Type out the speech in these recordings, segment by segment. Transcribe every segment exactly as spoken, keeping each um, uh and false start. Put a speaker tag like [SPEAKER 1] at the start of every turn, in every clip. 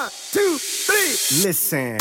[SPEAKER 1] One, two, three. Listen.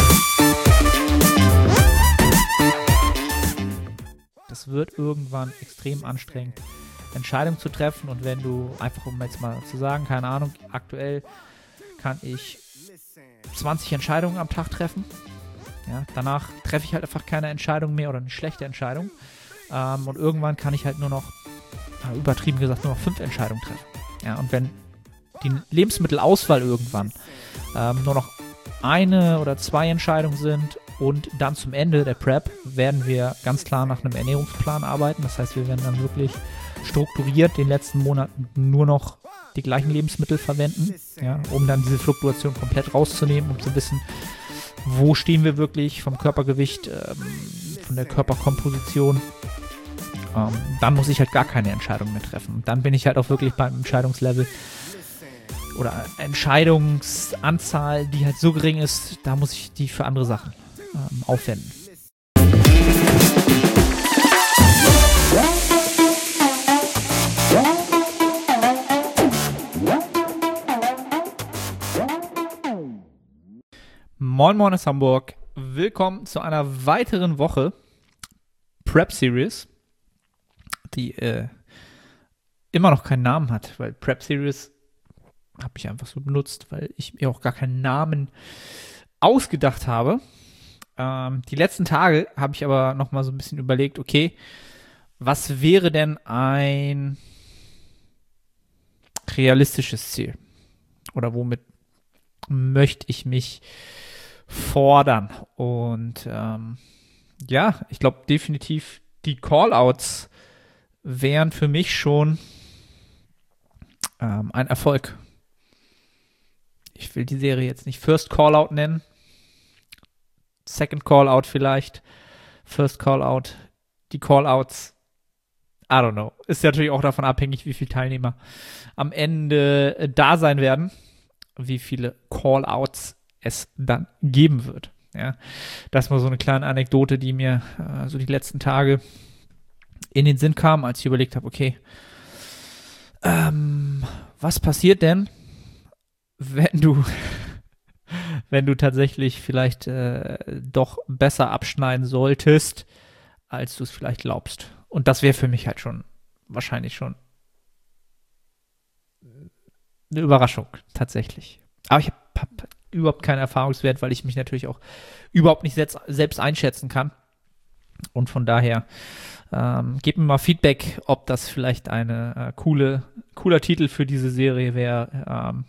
[SPEAKER 2] Das wird irgendwann extrem anstrengend, Entscheidungen zu treffen. Und wenn du, einfach um jetzt mal zu sagen, keine Ahnung, aktuell kann ich zwanzig Entscheidungen am Tag treffen. Ja, danach treffe ich halt einfach keine Entscheidung mehr oder eine schlechte Entscheidung. Ähm, und irgendwann kann ich halt nur noch, äh, übertrieben gesagt, nur noch fünf Entscheidungen treffen. Ja, und wenn die Lebensmittelauswahl irgendwann ähm, nur noch eine oder zwei Entscheidungen sind und dann zum Ende der Prep werden wir ganz klar nach einem Ernährungsplan arbeiten. Das heißt, wir werden dann wirklich strukturiert den letzten Monaten nur noch die gleichen Lebensmittel verwenden, ja, um dann diese Fluktuation komplett rauszunehmen, um zu wissen, wo stehen wir wirklich vom Körpergewicht, ähm, von der Körperkomposition. Ähm, dann muss ich halt gar keine Entscheidung mehr treffen. Und dann bin ich halt auch wirklich beim Entscheidungslevel oder Entscheidungsanzahl, die halt so gering ist, da muss ich die für andere Sachen ähm, aufwenden. Moin Moin aus Hamburg, willkommen zu einer weiteren Woche Prep Series, die äh, immer noch keinen Namen hat, weil Prep Series habe ich einfach so benutzt, weil ich mir auch gar keinen Namen ausgedacht habe. Ähm, die letzten Tage habe ich aber noch mal so ein bisschen überlegt, okay, was wäre denn ein realistisches Ziel? Oder womit möchte ich mich fordern? Und ähm, ja, ich glaube definitiv die Callouts wären für mich schon ähm, ein Erfolg. Ich will die Serie jetzt nicht First Callout nennen, Second Callout vielleicht, First Callout, die Callouts, I don't know. Ist natürlich auch davon abhängig, wie viele Teilnehmer am Ende da sein werden, wie viele Callouts es dann geben wird. Ja, das war so eine kleine Anekdote, die mir äh, so die letzten Tage in den Sinn kam, als ich überlegt habe, okay, ähm, was passiert denn, wenn du, wenn du tatsächlich vielleicht äh, doch besser abschneiden solltest, als du es vielleicht glaubst. Und das wäre für mich halt schon, wahrscheinlich schon eine Überraschung, tatsächlich. Aber ich habe hab überhaupt keinen Erfahrungswert, weil ich mich natürlich auch überhaupt nicht selbst, selbst einschätzen kann. Und von daher ähm, gebt mir mal Feedback, ob das vielleicht eine äh, coole, cooler Titel für diese Serie wäre. Ähm,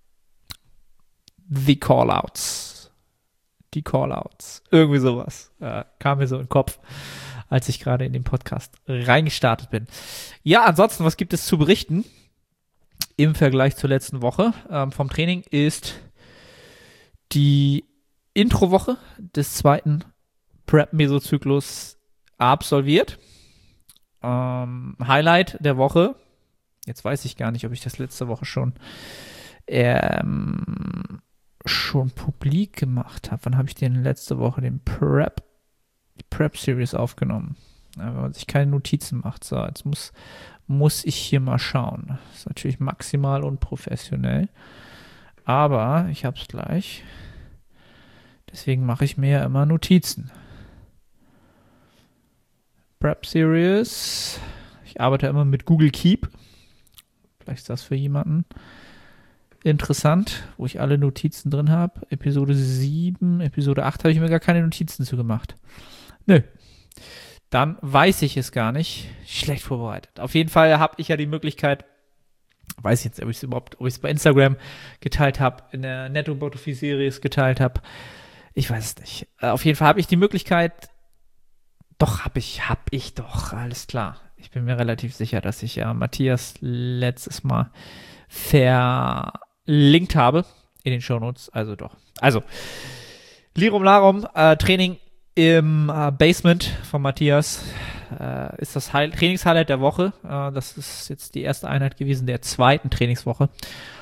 [SPEAKER 2] The Callouts. Die Callouts. Irgendwie sowas. Äh, kam mir so in den Kopf, als ich gerade in den Podcast reingestartet bin. Ja, ansonsten, was gibt es zu berichten im Vergleich zur letzten Woche ähm, vom Training ist die Introwoche des zweiten Prep-Mesozyklus absolviert. Ähm, Highlight der Woche, jetzt weiß ich gar nicht, ob ich das letzte Woche schon ähm, schon publik gemacht habe. Wann habe ich denn letzte Woche den Prep die Prep-Series aufgenommen? Ja, wenn man sich keine Notizen macht. So, jetzt muss, muss ich hier mal schauen. Das ist natürlich maximal unprofessionell. Aber ich habe es gleich. Deswegen mache ich mir ja immer Notizen. Prep-Series. Ich arbeite immer mit Google Keep. Vielleicht ist das für jemanden interessant, wo ich alle Notizen drin habe. Episode sieben, Episode acht habe ich mir gar keine Notizen zu gemacht. Nö. Dann weiß ich es gar nicht. Schlecht vorbereitet. Auf jeden Fall habe ich ja die Möglichkeit, weiß ich jetzt, ob ich es überhaupt, ob ich es bei Instagram geteilt habe, in der Netto-Botophy-Series geteilt habe. Ich weiß es nicht. Auf jeden Fall habe ich die Möglichkeit, doch, habe ich, habe ich doch, alles klar. Ich bin mir relativ sicher, dass ich ja Matthias letztes Mal verlinkt habe in den Shownotes, also doch. Also, Lirum Larum, äh, Training im äh, Basement von Matthias äh, ist das Heil- Trainingshighlight der Woche. Äh, das ist jetzt die erste Einheit gewesen der zweiten Trainingswoche.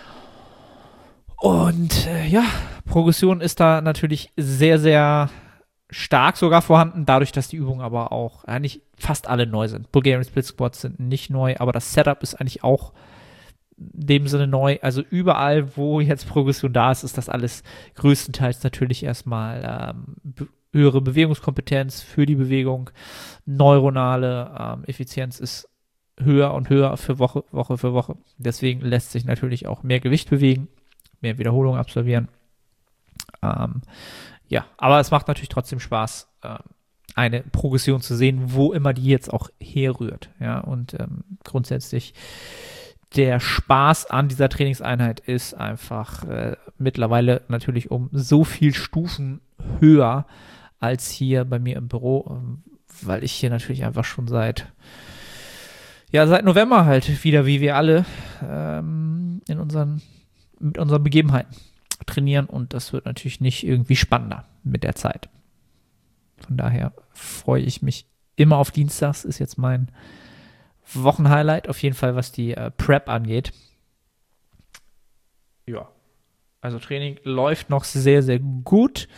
[SPEAKER 2] Und äh, ja, Progression ist da natürlich sehr, sehr stark sogar vorhanden, dadurch, dass die Übungen aber auch eigentlich fast alle neu sind. Bulgarian Split Squats sind nicht neu, aber das Setup ist eigentlich auch in dem Sinne neu. Also überall, wo jetzt Progression da ist, ist das alles größtenteils natürlich erstmal ähm, be- höhere Bewegungskompetenz für die Bewegung. Neuronale ähm, Effizienz ist höher und höher für Woche, Woche für Woche. Deswegen lässt sich natürlich auch mehr Gewicht bewegen, mehr Wiederholungen absolvieren. Ähm, ja, aber es macht natürlich trotzdem Spaß, ähm, eine Progression zu sehen, wo immer die jetzt auch herrührt. Ja, und ähm, grundsätzlich der Spaß an dieser Trainingseinheit ist einfach äh, mittlerweile natürlich um so viel Stufen höher als hier bei mir im Büro, ähm, weil ich hier natürlich einfach schon seit ja seit November halt wieder, wie wir alle, ähm, in unseren mit unseren Begebenheiten trainieren und das wird natürlich nicht irgendwie spannender mit der Zeit. Von daher freue ich mich immer auf Dienstags, ist jetzt mein Wochenhighlight, auf jeden Fall, was die äh, Prep angeht. Ja, also Training läuft noch sehr, sehr gut.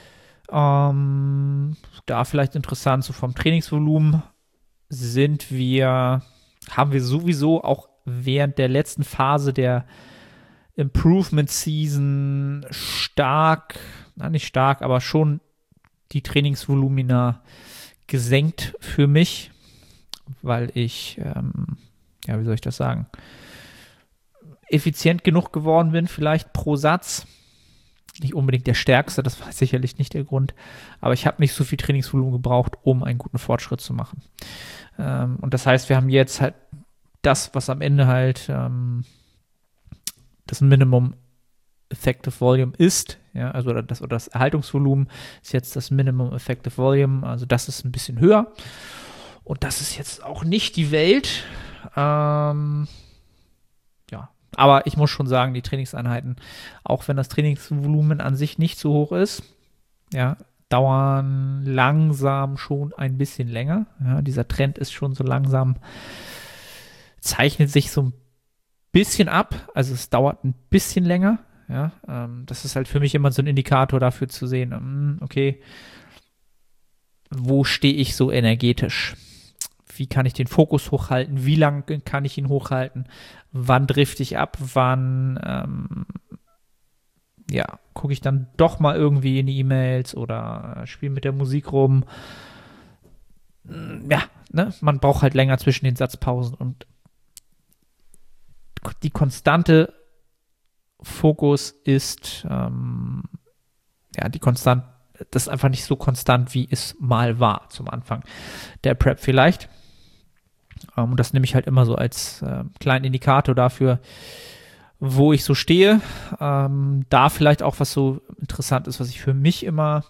[SPEAKER 2] Ähm, da vielleicht interessant, so vom Trainingsvolumen sind wir, haben wir sowieso auch während der letzten Phase der Improvement Season stark, na nicht stark, aber schon die Trainingsvolumina gesenkt für mich, weil ich, ähm, ja, wie soll ich das sagen, effizient genug geworden bin, vielleicht pro Satz. Nicht unbedingt der stärkste, das war sicherlich nicht der Grund, aber ich habe nicht so viel Trainingsvolumen gebraucht, um einen guten Fortschritt zu machen. Ähm, und das heißt, wir haben jetzt halt das, was am Ende halt ähm, das Minimum Effective Volume ist, ja, also das, oder das Erhaltungsvolumen ist jetzt das Minimum Effective Volume, also das ist ein bisschen höher. Und das ist jetzt auch nicht die Welt. Ähm, ja, aber ich muss schon sagen, die Trainingseinheiten, auch wenn das Trainingsvolumen an sich nicht so hoch ist, ja, dauern langsam schon ein bisschen länger. Ja, dieser Trend ist schon so langsam, zeichnet sich so ein bisschen ab. Also es dauert ein bisschen länger. Ja, ähm, das ist halt für mich immer so ein Indikator dafür zu sehen, ähm, okay, wo stehe ich so energetisch? Wie kann ich den Fokus hochhalten? Wie lange kann ich ihn hochhalten? Wann drifte ich ab? Wann ähm, ja, gucke ich dann doch mal irgendwie in die E-Mails oder äh, spiele mit der Musik rum? Ja, ne? Man braucht halt länger zwischen den Satzpausen und die konstante Fokus ist ähm, ja, die konstant, das ist einfach nicht so konstant, wie es mal war zum Anfang der Prep vielleicht. Ähm, und das nehme ich halt immer so als äh, kleinen Indikator dafür, wo ich so stehe. Ähm, da vielleicht auch was so interessant ist, was ich für mich immer,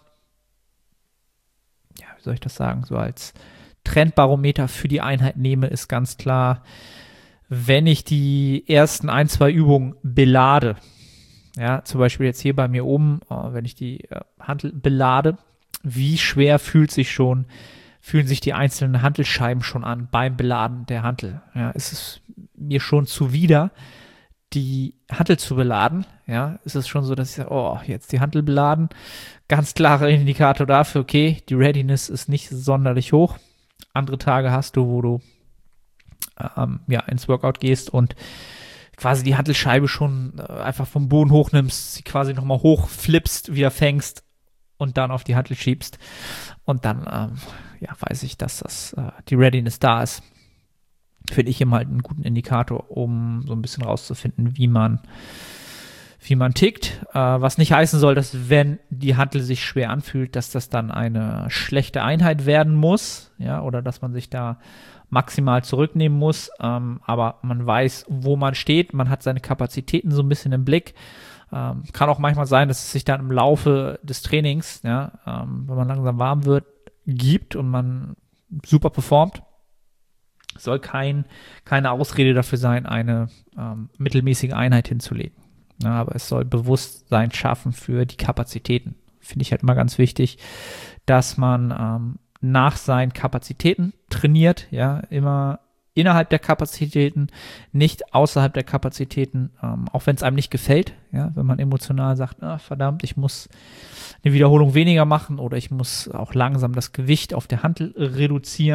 [SPEAKER 2] ja, wie soll ich das sagen, so als Trendbarometer für die Einheit nehme, ist ganz klar, wenn ich die ersten ein, zwei Übungen belade, ja, zum Beispiel jetzt hier bei mir oben, äh, wenn ich die äh, Hantel belade, wie schwer fühlt sich schon, fühlen sich die einzelnen Hantelscheiben schon an beim Beladen der Hantel. Ja, ist es mir schon zuwider, die Hantel zu beladen, ja, ist es schon so, dass ich sage, oh, jetzt die Hantel beladen, ganz klarer Indikator dafür, okay, die Readiness ist nicht sonderlich hoch. Andere Tage hast du, wo du ähm, ja, ins Workout gehst und quasi die Hantelscheibe schon äh, einfach vom Boden hochnimmst, sie quasi nochmal hochflippst, wieder fängst und dann auf die Hantel schiebst. Und dann, ähm, ja, weiß ich, dass das, äh, die Readiness da ist. Finde ich immer halt einen guten Indikator, um so ein bisschen rauszufinden, wie man, wie man tickt. Äh, was nicht heißen soll, dass wenn die Hantel sich schwer anfühlt, dass das dann eine schlechte Einheit werden muss, ja, oder dass man sich da maximal zurücknehmen muss, ähm, aber man weiß, wo man steht, man hat seine Kapazitäten so ein bisschen im Blick. Ähm, kann auch manchmal sein, dass es sich dann im Laufe des Trainings, ja, ähm, wenn man langsam warm wird, gibt und man super performt. Soll kein, keine Ausrede dafür sein, eine ähm, mittelmäßige Einheit hinzulegen. Ja, aber es soll Bewusstsein schaffen für die Kapazitäten. Finde ich halt immer ganz wichtig, dass man ähm, nach seinen Kapazitäten trainiert, ja, immer innerhalb der Kapazitäten, nicht außerhalb der Kapazitäten, ähm, auch wenn es einem nicht gefällt, ja, wenn man emotional sagt, ah, verdammt, ich muss eine Wiederholung weniger machen oder ich muss auch langsam das Gewicht auf der Hantel reduzieren,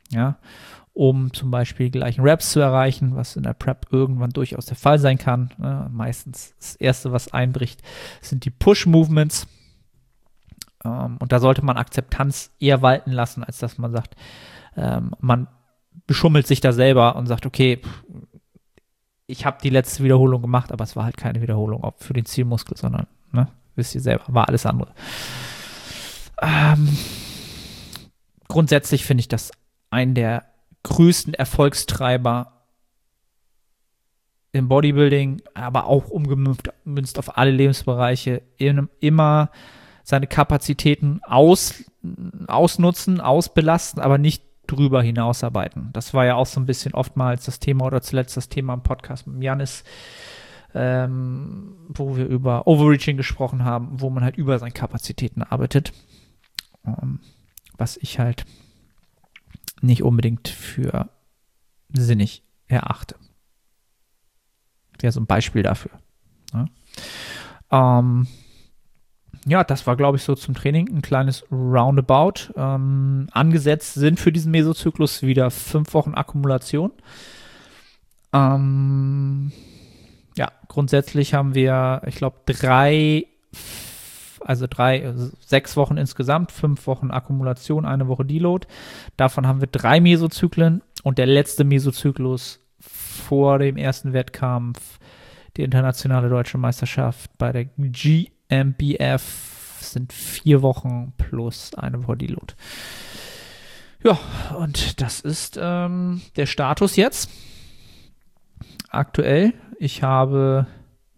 [SPEAKER 2] ja, um zum Beispiel die gleichen Reps zu erreichen, was in der Prep irgendwann durchaus der Fall sein kann. Ja, meistens das Erste, was einbricht, sind die Push-Movements. Ähm, und da sollte man Akzeptanz eher walten lassen, als dass man sagt, ähm, man beschummelt sich da selber und sagt, okay, ich habe die letzte Wiederholung gemacht, aber es war halt keine Wiederholung ob für den Zielmuskel, sondern, ne, wisst ihr selber, war alles andere. Ähm, grundsätzlich finde ich das einen der größten Erfolgstreiber im Bodybuilding, aber auch umgemünzt auf alle Lebensbereiche, immer seine Kapazitäten aus, ausnutzen, ausbelasten, aber nicht drüber hinausarbeiten. Das war ja auch so ein bisschen oftmals das Thema oder zuletzt das Thema im Podcast mit Janis, ähm, wo wir über Overreaching gesprochen haben, wo man halt über seine Kapazitäten arbeitet, ähm, was ich halt nicht unbedingt für sinnig erachte. Wäre so ein Beispiel dafür. Ja, ähm, ja das war, glaube ich, so zum Training ein kleines Roundabout. Ähm, angesetzt sind für diesen Mesozyklus wieder fünf Wochen Akkumulation. Ähm, ja, grundsätzlich haben wir, ich glaube, drei, also drei, sechs Wochen insgesamt, fünf Wochen Akkumulation, eine Woche Deload. Davon haben wir drei Mesozyklen und der letzte Mesozyklus vor dem ersten Wettkampf, die internationale deutsche Meisterschaft bei der G M B F, sind vier Wochen plus eine Woche Deload. Ja, und das ist ähm, der Status jetzt. Aktuell. Ich habe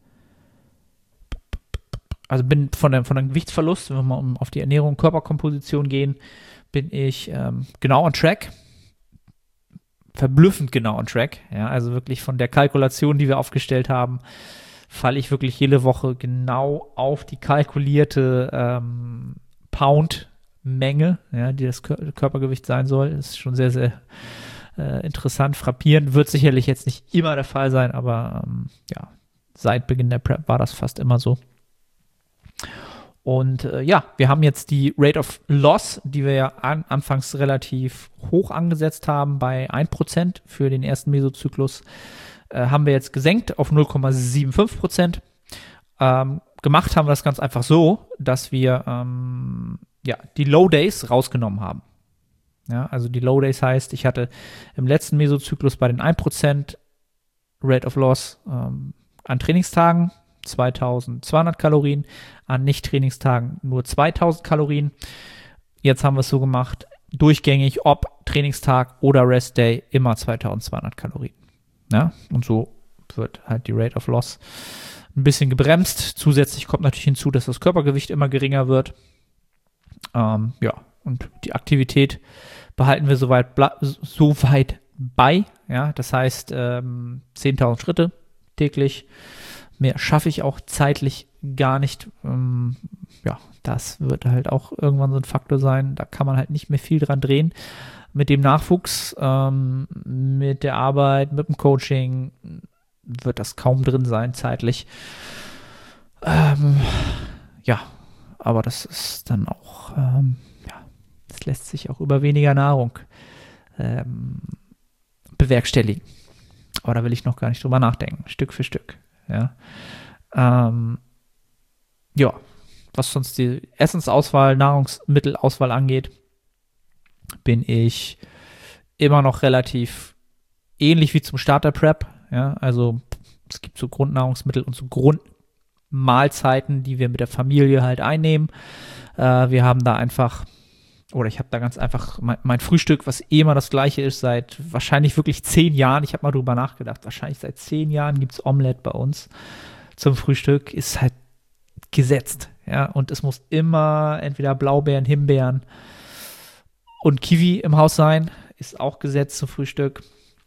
[SPEAKER 2] Also bin von dem, von dem Gewichtsverlust, wenn wir mal um auf die Ernährung und Körperkomposition gehen, bin ich ähm, genau on track. Verblüffend genau on track. Ja, also wirklich von der Kalkulation, die wir aufgestellt haben, falle ich wirklich jede Woche genau auf die kalkulierte ähm, Pound-Menge, ja, die das Kör- Körpergewicht sein soll. Das ist schon sehr, sehr äh, interessant, frappierend. Wird sicherlich jetzt nicht immer der Fall sein, aber ähm, ja, seit Beginn der Prep war das fast immer so. Und äh, ja, wir haben jetzt die Rate of Loss, die wir ja an, anfangs relativ hoch angesetzt haben, bei ein Prozent für den ersten Mesozyklus, äh, haben wir jetzt gesenkt auf null Komma fünfundsiebzig Prozent. Ähm, gemacht haben wir das ganz einfach so, dass wir ähm, ja, die Low Days rausgenommen haben. Ja, also die Low Days heißt, ich hatte im letzten Mesozyklus bei den ein Prozent Rate of Loss ähm, an Trainingstagen zweitausendzweihundert Kalorien, an Nicht-Trainingstagen nur zweitausend Kalorien. Jetzt haben wir es so gemacht, durchgängig, ob Trainingstag oder Rest-Day, immer zweitausendzweihundert Kalorien. Ja, und so wird halt die Rate of Loss ein bisschen gebremst. Zusätzlich kommt natürlich hinzu, dass das Körpergewicht immer geringer wird. Ähm, ja, und die Aktivität behalten wir soweit, soweit bei. Ja, das heißt ähm, zehntausend Schritte täglich. Mehr schaffe ich auch zeitlich gar nicht. Ähm, ja, das wird halt auch irgendwann so ein Faktor sein. Da kann man halt nicht mehr viel dran drehen. Mit dem Nachwuchs, ähm, mit der Arbeit, mit dem Coaching wird das kaum drin sein, zeitlich. Ähm, ja, aber das ist dann auch, ähm, ja, das lässt sich auch über weniger Nahrung ähm, bewerkstelligen. Aber da will ich noch gar nicht drüber nachdenken, Stück für Stück. Ja, ähm, ja, was sonst die Essensauswahl, Nahrungsmittelauswahl angeht, bin ich immer noch relativ ähnlich wie zum Start der Prep. Ja, also es gibt so Grundnahrungsmittel und so Grundmahlzeiten, die wir mit der Familie halt einnehmen. Äh, wir haben da einfach, oder ich habe da ganz einfach mein, mein Frühstück, was eh immer das gleiche ist, seit wahrscheinlich wirklich zehn Jahren. Ich habe mal drüber nachgedacht. Wahrscheinlich seit zehn Jahren gibt es Omelette bei uns zum Frühstück. Ist halt gesetzt. Ja, und es muss immer entweder Blaubeeren, Himbeeren und Kiwi im Haus sein. Ist auch gesetzt zum Frühstück.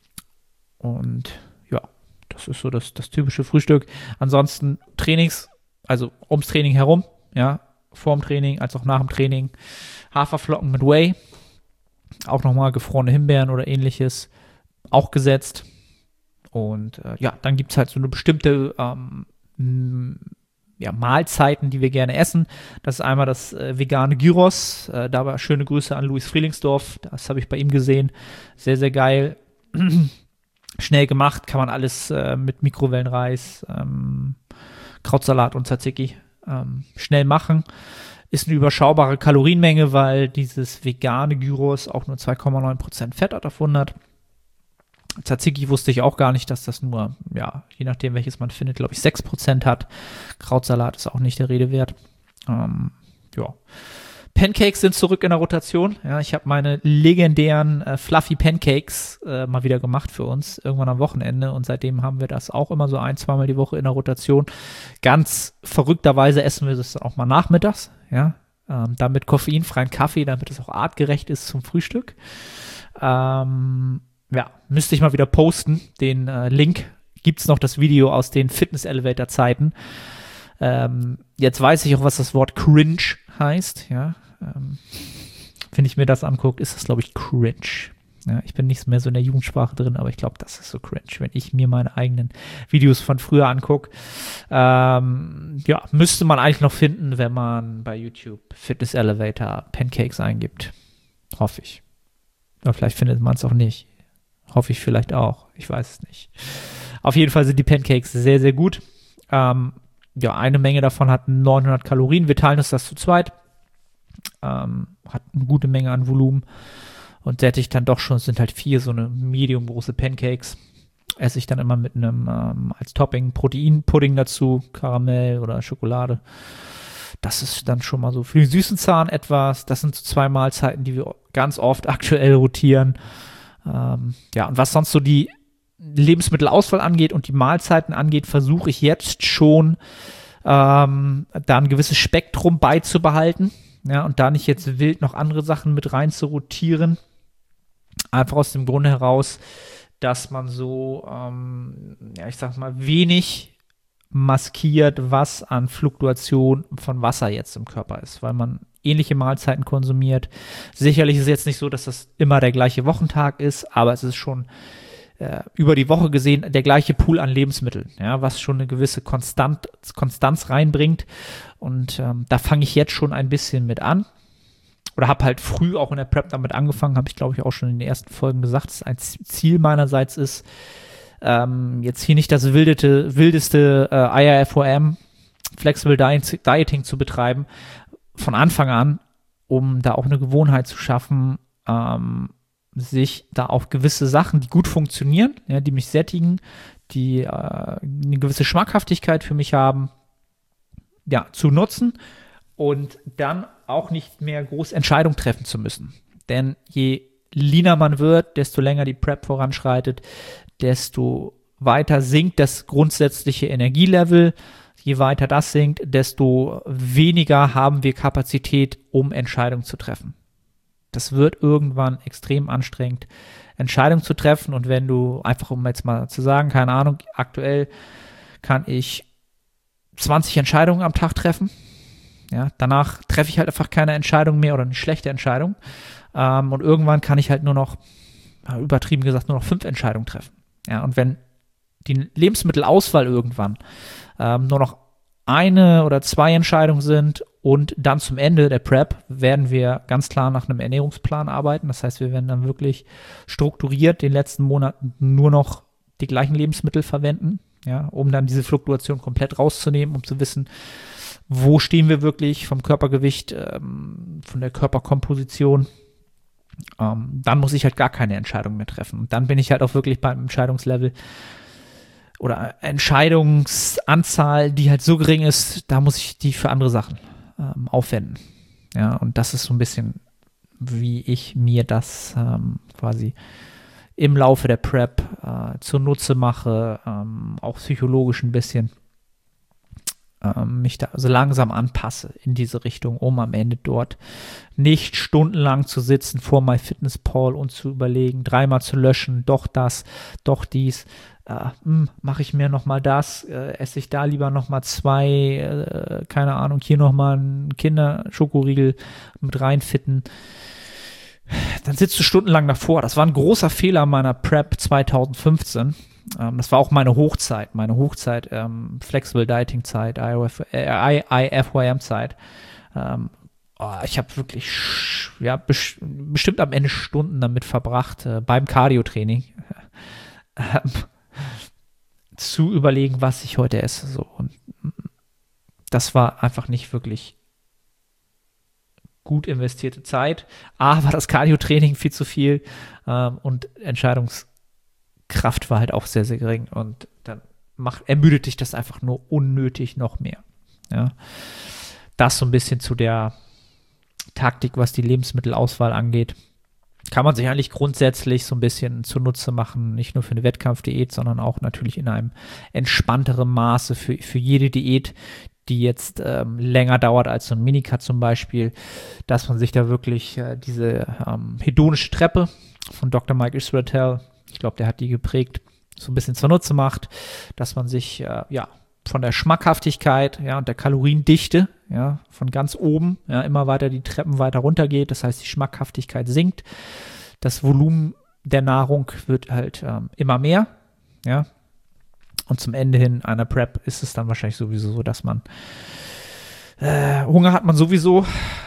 [SPEAKER 2] Und ja, das ist so das, das typische Frühstück. Ansonsten Trainings, also ums Training herum, ja, vorm Training als auch nach dem Training. Haferflocken mit Whey, auch nochmal gefrorene Himbeeren oder ähnliches, auch gesetzt. Und äh, ja, dann gibt es halt so eine bestimmte ähm, ja, Mahlzeiten, die wir gerne essen. Das ist einmal das äh, vegane Gyros. Äh, da war schöne Grüße an Luis Frielingsdorf. Das habe ich bei ihm gesehen. Sehr, sehr geil. Schnell gemacht. Kann man alles äh, mit Mikrowellenreis, ähm, Krautsalat und Tzatziki ähm, schnell machen. Ist eine überschaubare Kalorienmenge, weil dieses vegane Gyros auch nur zwei Komma neun Prozent Fett hat auf hundert. Tzatziki wusste ich auch gar nicht, dass das nur, ja, je nachdem welches man findet, glaube ich, sechs Prozent hat. Krautsalat ist auch nicht der Rede wert. Ähm, ja. Pancakes sind zurück in der Rotation. Ja, ich habe meine legendären äh, Fluffy Pancakes äh, mal wieder gemacht für uns, irgendwann am Wochenende. Und seitdem haben wir das auch immer so ein-, zweimal die Woche in der Rotation. Ganz verrückterweise essen wir das dann auch mal nachmittags. Ja, ähm, dann mit koffeinfreien Kaffee, damit es auch artgerecht ist zum Frühstück. Ähm, ja, müsste ich mal wieder posten. Den äh, Link gibt es noch, das Video aus den Fitness-Elevator-Zeiten. Ähm, jetzt weiß ich auch, was das Wort cringe heißt. Ja, ähm, wenn ich mir das angucke, ist das, glaube ich, cringe. Ja, ich bin nicht mehr so in der Jugendsprache drin, aber ich glaube, das ist so cringe, wenn ich mir meine eigenen Videos von früher angucke. Ähm, ja, müsste man eigentlich noch finden, wenn man bei YouTube Fitness Elevator Pancakes eingibt. Hoffe ich. Aber vielleicht findet man es auch nicht. Hoffe ich vielleicht auch. Ich weiß es nicht. Auf jeden Fall sind die Pancakes sehr, sehr gut. Ähm, ja, eine Menge davon hat neunhundert Kalorien. Wir teilen uns das zu zweit. Ähm, hat eine gute Menge an Volumen. Und sättigt dann doch schon, es sind halt vier so eine medium große Pancakes. Esse ich dann immer mit einem, ähm, als Topping Proteinpudding dazu, Karamell oder Schokolade. Das ist dann schon mal so für den süßen Zahn etwas. Das sind so zwei Mahlzeiten, die wir ganz oft aktuell rotieren. Ähm, ja, und was sonst so die Lebensmittelauswahl angeht und die Mahlzeiten angeht, versuche ich jetzt schon ähm, da ein gewisses Spektrum beizubehalten. Ja, und da nicht jetzt wild noch andere Sachen mit rein zu rotieren. Einfach aus dem Grunde heraus, dass man so, ähm, ja, ich sag mal, wenig maskiert, was an Fluktuation von Wasser jetzt im Körper ist, weil man ähnliche Mahlzeiten konsumiert. Sicherlich ist es jetzt nicht so, dass das immer der gleiche Wochentag ist, aber es ist schon äh, über die Woche gesehen der gleiche Pool an Lebensmitteln, ja, was schon eine gewisse Konstant, Konstanz reinbringt. Und ähm, da fange ich jetzt schon ein bisschen mit an. Oder habe halt früh auch in der Prep damit angefangen, habe ich glaube ich auch schon in den ersten Folgen gesagt, dass ein Ziel meinerseits ist, ähm, jetzt hier nicht das wildete, wildeste äh, I R F O M, Flexible Diet, Dieting zu betreiben, von Anfang an, um da auch eine Gewohnheit zu schaffen, ähm, sich da auf gewisse Sachen, die gut funktionieren, ja, die mich sättigen, die äh, eine gewisse Schmackhaftigkeit für mich haben, ja, zu nutzen und dann auch nicht mehr groß Entscheidungen treffen zu müssen. Denn je leaner man wird, desto länger die Prep voranschreitet, desto weiter sinkt das grundsätzliche Energielevel. Je weiter das sinkt, desto weniger haben wir Kapazität, um Entscheidungen zu treffen. Das wird irgendwann extrem anstrengend, Entscheidungen zu treffen. Und wenn du, einfach um jetzt mal zu sagen, keine Ahnung, aktuell kann ich zwanzig Entscheidungen am Tag treffen. Ja, danach treffe ich halt einfach keine Entscheidung mehr oder eine schlechte Entscheidung. Ähm, und irgendwann kann ich halt nur noch, übertrieben gesagt, nur noch fünf Entscheidungen treffen. Ja, und wenn die Lebensmittelauswahl irgendwann ähm, nur noch eine oder zwei Entscheidungen sind und dann zum Ende der Prep werden wir ganz klar nach einem Ernährungsplan arbeiten. Das heißt, wir werden dann wirklich strukturiert den letzten Monaten nur noch die gleichen Lebensmittel verwenden, ja, um dann diese Fluktuation komplett rauszunehmen, um zu wissen, wo stehen wir wirklich vom Körpergewicht, ähm, von der Körperkomposition. Ähm, dann muss ich halt gar keine Entscheidung mehr treffen. Und dann bin ich halt auch wirklich beim Entscheidungslevel oder Entscheidungsanzahl, die halt so gering ist, da muss ich die für andere Sachen ähm, aufwenden. Ja, und das ist so ein bisschen, wie ich mir das ähm, quasi im Laufe der Prep äh, zunutze mache, ähm, auch psychologisch ein bisschen ähm, mich da so langsam anpasse in diese Richtung, um am Ende dort nicht stundenlang zu sitzen vor MyFitnessPal und zu überlegen, dreimal zu löschen, doch das, doch dies. Äh, mache ich mir nochmal das, äh, esse ich da lieber nochmal zwei, äh, keine Ahnung, hier nochmal einen Kinderschokoriegel mit reinfitten. Dann sitzt du stundenlang davor. Das war ein großer Fehler meiner Prep zwanzig fünfzehn. Ähm, das war auch meine Hochzeit, meine Hochzeit, ähm, Flexible Dieting Zeit, I F Y M Zeit. Ähm, oh, ich habe wirklich ja, best- bestimmt am Ende Stunden damit verbracht, äh, beim Cardio-Training äh, zu überlegen, was ich heute esse. So. Und das war einfach nicht wirklich gut investierte Zeit. A, war das Cardio-Training viel zu viel ähm, und Entscheidungskraft war halt auch sehr, sehr gering. Und dann macht, ermüdet dich das einfach nur unnötig noch mehr. Ja. Das so ein bisschen zu der Taktik, was die Lebensmittelauswahl angeht. Kann man sich eigentlich grundsätzlich so ein bisschen zunutze machen, nicht nur für eine Wettkampfdiät, sondern auch natürlich in einem entspannteren Maße für, für jede Diät, die jetzt ähm, länger dauert als so ein Minicut zum Beispiel, dass man sich da wirklich äh, diese ähm, hedonische Treppe von Doktor Mike Israetel, ich glaube, der hat die geprägt, so ein bisschen zunutze macht, dass man sich äh, ja von der Schmackhaftigkeit, ja, und der Kaloriendichte, ja, von ganz oben, ja, immer weiter die Treppen weiter runter geht, das heißt, die Schmackhaftigkeit sinkt, das Volumen der Nahrung wird halt ähm, immer mehr, ja, und zum Ende hin einer Prep ist es dann wahrscheinlich sowieso so, dass man äh, Hunger hat man sowieso,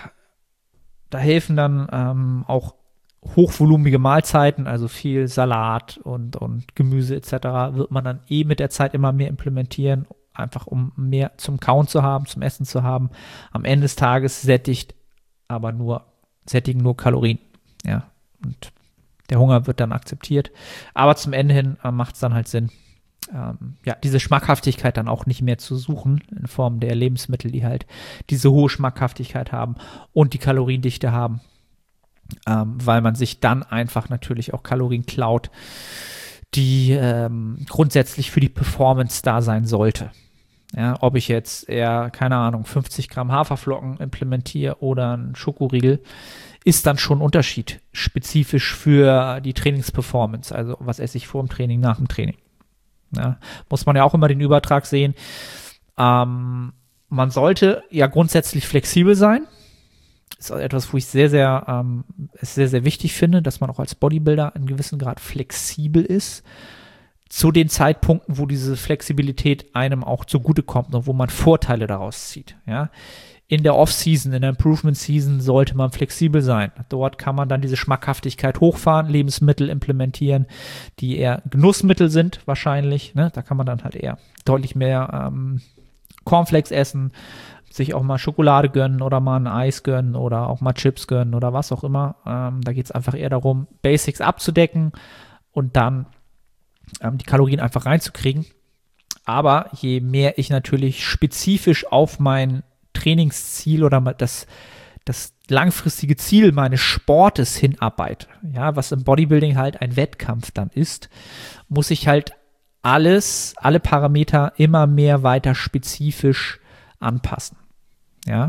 [SPEAKER 2] da helfen dann ähm, auch hochvolumige Mahlzeiten, also viel Salat und, und Gemüse et cetera, wird man dann eh mit der Zeit immer mehr implementieren, einfach um mehr zum Kauen zu haben, zum Essen zu haben. Am Ende des Tages sättigt aber nur, sättigen nur Kalorien, ja, und der Hunger wird dann akzeptiert. Aber zum Ende hin äh, macht es dann halt Sinn, ähm, ja, diese Schmackhaftigkeit dann auch nicht mehr zu suchen in Form der Lebensmittel, die halt diese hohe Schmackhaftigkeit haben und die Kaloriendichte haben, ähm, weil man sich dann einfach natürlich auch Kalorien klaut, die ähm, grundsätzlich für die Performance da sein sollte. Ja, ob ich jetzt eher, keine Ahnung, fünfzig Gramm Haferflocken implementiere oder einen Schokoriegel, ist dann schon ein Unterschied, spezifisch für die Trainingsperformance. Also was esse ich vor dem Training, nach dem Training. Ja, muss man ja auch immer den Übertrag sehen. Ähm, man sollte ja grundsätzlich flexibel sein. Das ist auch etwas, wo ich sehr, sehr, ähm, es sehr, sehr wichtig finde, dass man auch als Bodybuilder in gewissem Grad flexibel ist. Zu den Zeitpunkten, wo diese Flexibilität einem auch zugutekommt und wo man Vorteile daraus zieht. Ja? In der Off-Season, in der Improvement-Season sollte man flexibel sein. Dort kann man dann diese Schmackhaftigkeit hochfahren, Lebensmittel implementieren, die eher Genussmittel sind wahrscheinlich. Ne? Da kann man dann halt eher deutlich mehr ähm, Cornflakes essen, sich auch mal Schokolade gönnen oder mal ein Eis gönnen oder auch mal Chips gönnen oder was auch immer. Ähm, da geht es einfach eher darum, Basics abzudecken und dann ähm, die Kalorien einfach reinzukriegen. Aber je mehr ich natürlich spezifisch auf mein Trainingsziel oder das, das langfristige Ziel meines Sportes hinarbeite, ja, was im Bodybuilding halt ein Wettkampf dann ist, muss ich halt alles, alle Parameter immer mehr weiter spezifisch anpassen. Ja,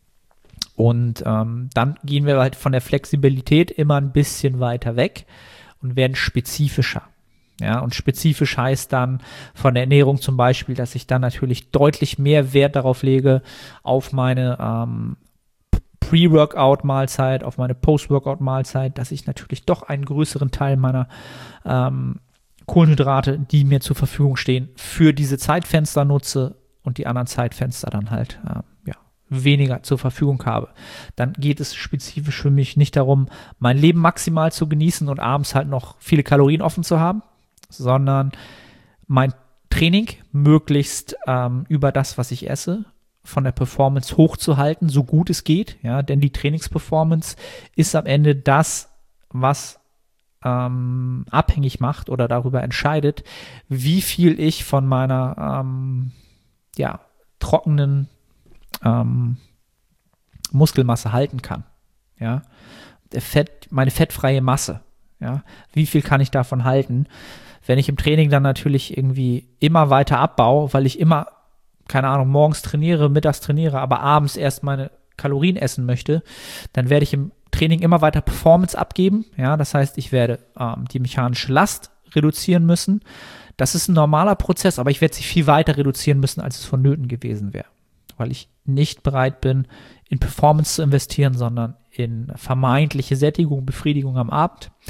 [SPEAKER 2] und ähm, dann gehen wir halt von der Flexibilität immer ein bisschen weiter weg und werden spezifischer. Ja, und spezifisch heißt dann von der Ernährung zum Beispiel, dass ich dann natürlich deutlich mehr Wert darauf lege, auf meine ähm, Pre-Workout-Mahlzeit, auf meine Post-Workout-Mahlzeit, dass ich natürlich doch einen größeren Teil meiner ähm, Kohlenhydrate, die mir zur Verfügung stehen, für diese Zeitfenster nutze und die anderen Zeitfenster dann halt äh, ja, weniger zur Verfügung habe. Dann geht es spezifisch für mich nicht darum, mein Leben maximal zu genießen und abends halt noch viele Kalorien offen zu haben, sondern mein Training möglichst ähm, über das, was ich esse, von der Performance hochzuhalten, so gut es geht. Ja, denn die Trainingsperformance ist am Ende das, was ähm, abhängig macht oder darüber entscheidet, wie viel ich von meiner ähm, ja, trockenen ähm, Muskelmasse halten kann. Ja, der Fett, meine fettfreie Masse. Ja, wie viel kann ich davon halten? Wenn ich im Training dann natürlich irgendwie immer weiter abbaue, weil ich immer, keine Ahnung, morgens trainiere, mittags trainiere, aber abends erst meine Kalorien essen möchte, dann werde ich im Training immer weiter Performance abgeben. Ja, das heißt, ich werde ähm, die mechanische Last reduzieren müssen. Das ist ein normaler Prozess, aber ich werde sie viel weiter reduzieren müssen, als es vonnöten gewesen wäre, weil ich nicht bereit bin, in Performance zu investieren, sondern in vermeintliche Sättigung, Befriedigung am Abend.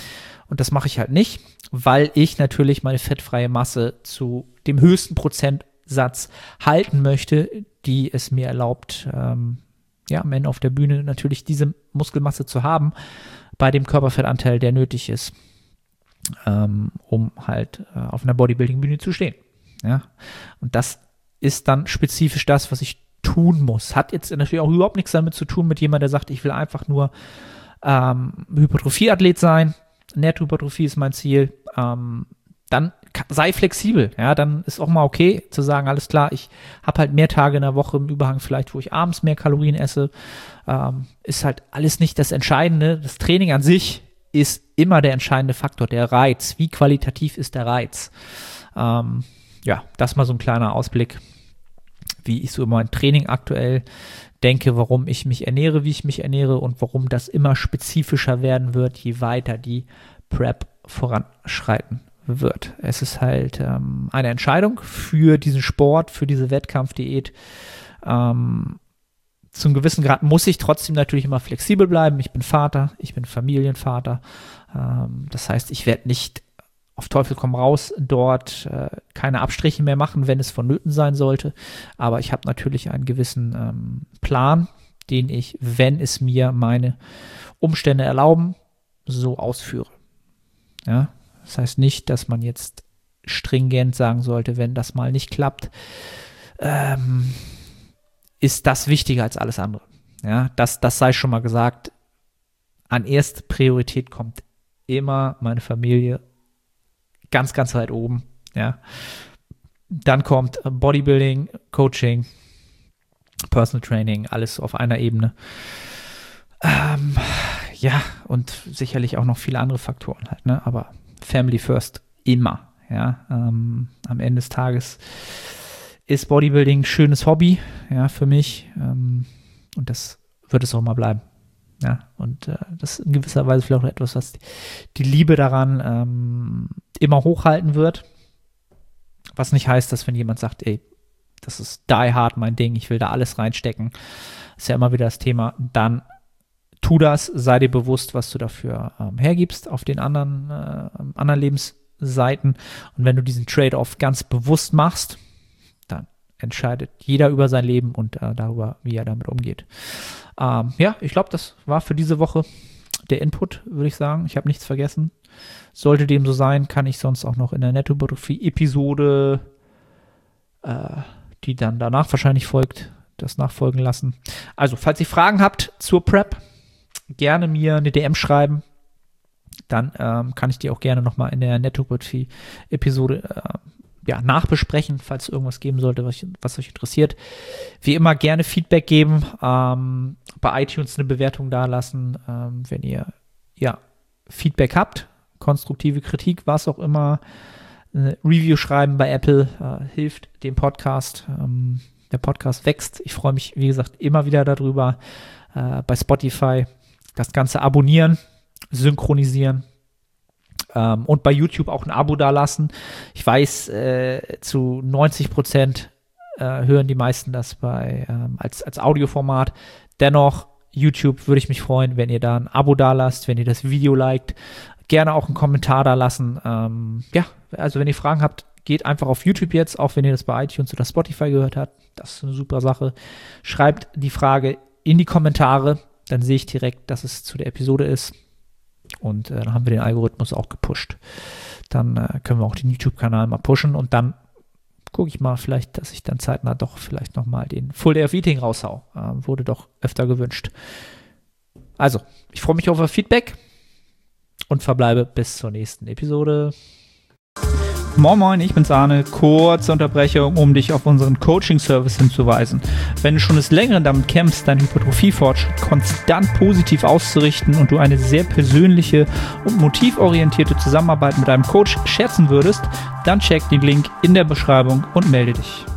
[SPEAKER 2] Und das mache ich halt nicht, weil ich natürlich meine fettfreie Masse zu dem höchsten Prozentsatz halten möchte, die es mir erlaubt, ähm, ja, am Ende auf der Bühne natürlich diese Muskelmasse zu haben, bei dem Körperfettanteil, der nötig ist, ähm, um halt äh, auf einer Bodybuilding-Bühne zu stehen. Ja? Und das ist dann spezifisch das, was ich tun muss. Hat jetzt natürlich auch überhaupt nichts damit zu tun mit jemandem, der sagt, ich will einfach nur ähm, Hypertrophie-Athlet sein. Nährhypertrophie ist mein Ziel. Ähm, dann sei flexibel. Ja, dann ist auch mal okay zu sagen, alles klar, ich habe halt mehr Tage in der Woche im Überhang vielleicht, wo ich abends mehr Kalorien esse. Ähm, ist halt alles nicht das Entscheidende. Das Training an sich ist immer der entscheidende Faktor, der Reiz. Wie qualitativ ist der Reiz? Ähm, ja, das mal so ein kleiner Ausblick, wie ich so über mein Training aktuell denke, warum ich mich ernähre, wie ich mich ernähre und warum das immer spezifischer werden wird, je weiter die Prep voranschreiten wird. Es ist halt ähm, eine Entscheidung für diesen Sport, für diese Wettkampfdiät. Ähm, zum gewissen Grad muss ich trotzdem natürlich immer flexibel bleiben. Ich bin Vater, ich bin Familienvater. Ähm, das heißt, ich werde nicht auf Teufel komm raus dort äh, keine Abstriche mehr machen, wenn es vonnöten sein sollte. Aber ich habe natürlich einen gewissen ähm, Plan, den ich, wenn es mir meine Umstände erlauben, so ausführe. Ja, das heißt nicht, dass man jetzt stringent sagen sollte, wenn das mal nicht klappt, ähm, ist das wichtiger als alles andere. Ja, das, das sei schon mal gesagt. An erste Priorität kommt immer meine Familie, ganz, ganz weit oben, ja. Dann kommt Bodybuilding, Coaching, Personal Training, alles auf einer Ebene. Ähm, ja, und sicherlich auch noch viele andere Faktoren halt, ne? Aber Family first, immer, ja. Ähm, am Ende des Tages ist Bodybuilding ein schönes Hobby, ja, für mich. Ähm, und das wird es auch immer bleiben. Ja, und äh, das ist in gewisser Weise vielleicht auch etwas, was die Liebe daran ähm, immer hochhalten wird. Was nicht heißt, dass wenn jemand sagt, ey, das ist die hard mein Ding, ich will da alles reinstecken, ist ja immer wieder das Thema, dann tu das, sei dir bewusst, was du dafür ähm, hergibst auf den anderen, äh, anderen Lebensseiten. Und wenn du diesen Trade-off ganz bewusst machst, dann entscheidet jeder über sein Leben und äh, darüber, wie er damit umgeht. Ähm, ja, ich glaube, das war für diese Woche der Input, würde ich sagen. Ich habe nichts vergessen. Sollte dem so sein, kann ich sonst auch noch in der Nettohypertrophie-Episode, äh, die dann danach wahrscheinlich folgt, das nachfolgen lassen. Also, falls ihr Fragen habt zur Prep, gerne mir eine D M schreiben. Dann ähm, kann ich die auch gerne nochmal in der Nettohypertrophie-Episode äh, ja, nachbesprechen, falls es irgendwas geben sollte, was, was euch interessiert. Wie immer gerne Feedback geben, ähm, bei iTunes eine Bewertung dalassen, ähm, wenn ihr ja, Feedback habt, konstruktive Kritik, was auch immer, eine Review schreiben bei Apple, äh, hilft dem Podcast. Ähm, der Podcast wächst. Ich freue mich, wie gesagt, immer wieder darüber. Äh, bei Spotify das Ganze abonnieren, synchronisieren. Um, und bei YouTube auch ein Abo dalassen. Ich weiß, äh, zu neunzig Prozent äh, hören die meisten das bei ähm, als, als Audioformat. Dennoch, YouTube würde ich mich freuen, wenn ihr da ein Abo dalasst, wenn ihr das Video liked. Gerne auch einen Kommentar dalassen. Ähm, ja, also wenn ihr Fragen habt, geht einfach auf YouTube jetzt, auch wenn ihr das bei iTunes oder Spotify gehört habt. Das ist eine super Sache. Schreibt die Frage in die Kommentare, dann sehe ich direkt, dass es zu der Episode ist. Und äh, dann haben wir den Algorithmus auch gepusht. Dann äh, können wir auch den YouTube-Kanal mal pushen und dann gucke ich mal vielleicht, dass ich dann zeitnah doch vielleicht nochmal den Full Day of Eating raushau. Äh, wurde doch öfter gewünscht. Also, ich freue mich auf euer Feedback und verbleibe bis zur nächsten Episode. Moin Moin, ich bin's Arne. Kurze Unterbrechung, um dich auf unseren Coaching-Service hinzuweisen. Wenn du schon des Längeren damit kämpfst, deinen Hypertrophie-Fortschritt konstant positiv auszurichten und du eine sehr persönliche und motivorientierte Zusammenarbeit mit einem Coach schätzen würdest, dann check den Link in der Beschreibung und melde dich.